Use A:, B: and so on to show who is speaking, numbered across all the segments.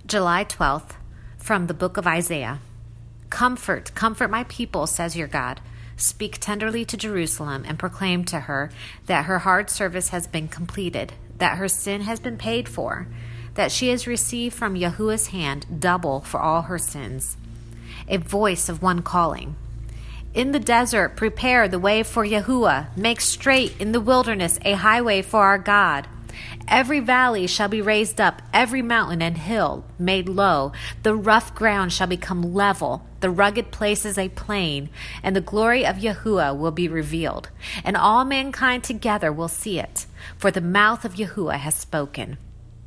A: July 12th, from the book of Isaiah. Comfort, comfort my people, says your God. Speak tenderly to Jerusalem and proclaim to her that her hard service has been completed, that her sin has been paid for, that she has received from Yahuwah's hand double for all her sins. A voice of one calling. In the desert, prepare the way for Yahuwah. Make straight in the wilderness a highway for our God. Every valley shall be raised up, every mountain and hill made low. The rough ground shall become level, the rugged places a plain, and the glory of Yahuwah will be revealed, and all mankind together will see it, for the mouth of Yahuwah has spoken.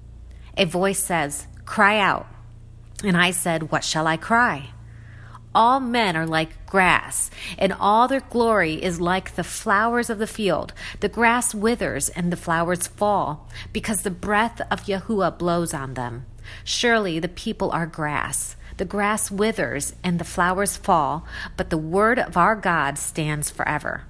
A: A voice says, Cry out. And I said, What shall I cry? All men are like grass, and all their glory is like the flowers of the field. The grass withers and the flowers fall, because the breath of Yahuwah blows on them. Surely the people are grass. The grass withers and the flowers fall, but the word of our God stands forever.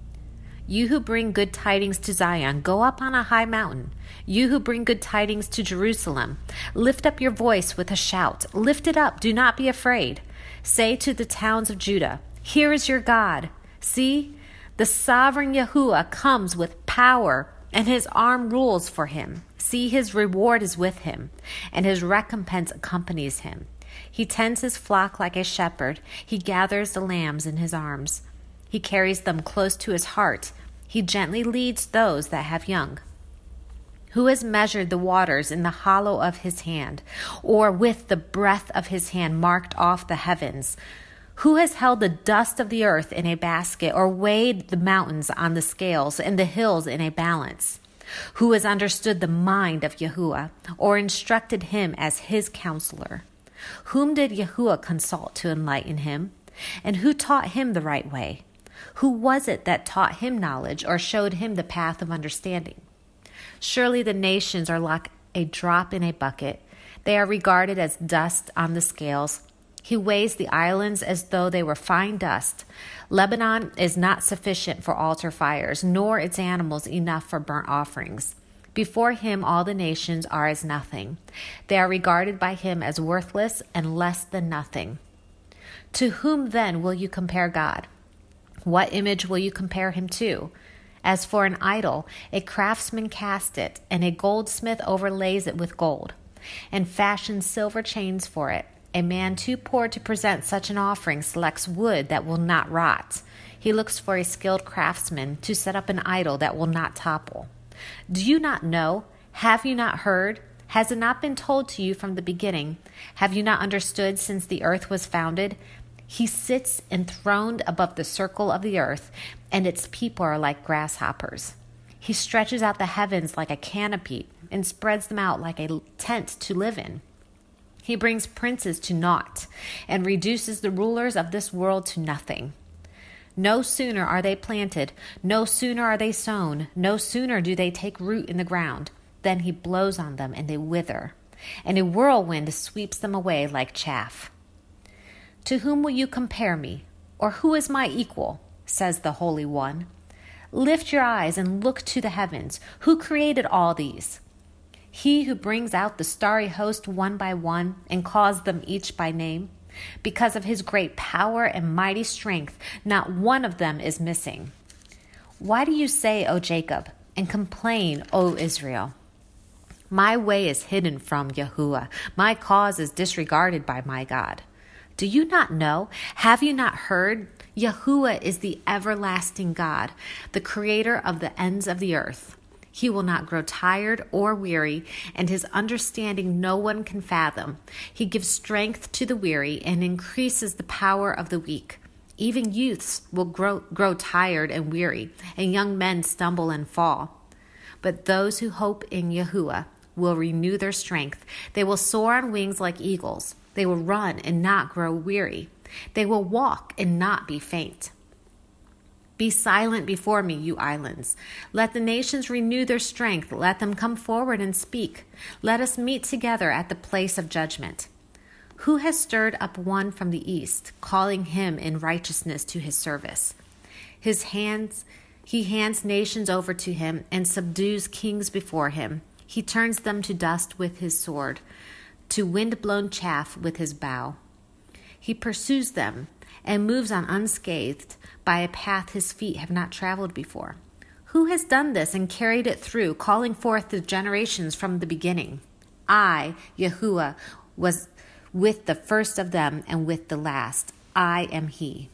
A: You who bring good tidings to Zion, go up on a high mountain. You who bring good tidings to Jerusalem, lift up your voice with a shout. Lift it up, do not be afraid. Say to the towns of Judah, Here is your God. See, the sovereign Yahuwah comes with power, and his arm rules for him. See, his reward is with him, and his recompense accompanies him. He tends his flock like a shepherd. He gathers the lambs in his arms. He carries them close to his heart. He gently leads those that have young. Who has measured the waters in the hollow of his hand, or with the breath of his hand marked off the heavens? Who has held the dust of the earth in a basket, or weighed the mountains on the scales and the hills in a balance? Who has understood the mind of Yahuwah, or instructed him as his counselor? Whom did Yahuwah consult to enlighten him? And who taught him the right way? Who was it that taught him knowledge, or showed him the path of understanding? Surely the nations are like a drop in a bucket. They are regarded as dust on the scales. He weighs the islands as though they were fine dust. Lebanon is not sufficient for altar fires, nor its animals enough for burnt offerings. Before him all the nations are as nothing. They are regarded by him as worthless and less than nothing. To whom then will you compare God? What image will you compare him to? As for an idol, a craftsman casts it, and a goldsmith overlays it with gold, and fashions silver chains for it. A man too poor to present such an offering selects wood that will not rot. He looks for a skilled craftsman to set up an idol that will not topple. Do you not know? Have you not heard? Has it not been told to you from the beginning? Have you not understood since the earth was founded? He sits enthroned above the circle of the earth, and its people are like grasshoppers. He stretches out the heavens like a canopy and spreads them out like a tent to live in. He brings princes to naught and reduces the rulers of this world to nothing. No sooner are they planted, no sooner are they sown, no sooner do they take root in the ground, than he blows on them and they wither, and a whirlwind sweeps them away like chaff. To whom will you compare me, or who is my equal? Says the Holy One. Lift your eyes and look to the heavens. Who created all these? He who brings out the starry host one by one and calls them each by name. Because of his great power and mighty strength, not one of them is missing. Why do you say, O Jacob, and complain, O Israel? My way is hidden from Yahuwah. My cause is disregarded by my God. Do you not know? Have you not heard? Yahuwah is the everlasting God, the creator of the ends of the earth. He will not grow tired or weary, and his understanding no one can fathom. He gives strength to the weary and increases the power of the weak. Even youths will grow tired and weary, and young men stumble and fall. But those who hope in Yahuwah will renew their strength. They will soar on wings like eagles. They will run and not grow weary. They will walk and not be faint. Be silent before me, you islands. Let the nations renew their strength. Let them come forward and speak. Let us meet together at the place of judgment. Who has stirred up one from the east, calling him in righteousness to his service? He hands nations over to him and subdues kings before him. He turns them to dust with his sword. to wind-blown chaff with his bow. He pursues them and moves on unscathed by a path his feet have not traveled before. Who has done this and carried it through, calling forth the generations from the beginning? I, Yahuwah, was with the first of them and with the last. I am he.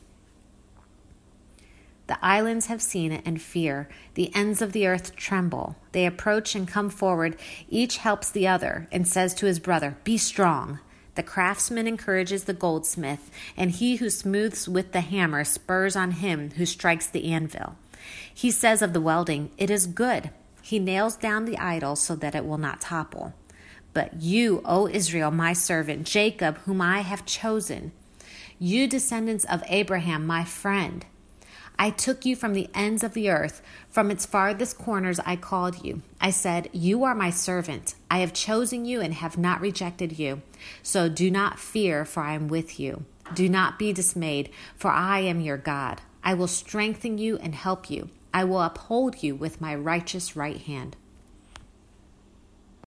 A: The islands have seen it and fear. The ends of the earth tremble. They approach and come forward. Each helps the other and says to his brother, "Be strong." The craftsman encourages the goldsmith, and he who smooths with the hammer spurs on him who strikes the anvil. He says of the welding, "It is good." He nails down the idol so that it will not topple. But you, O Israel, my servant, Jacob, whom I have chosen, you descendants of Abraham, my friend, I took you from the ends of the earth. From its farthest corners I called you. I said, "You are my servant. I have chosen you and have not rejected you. So do not fear, for I am with you. Do not be dismayed, for I am your God. I will strengthen you and help you. I will uphold you with my righteous right hand."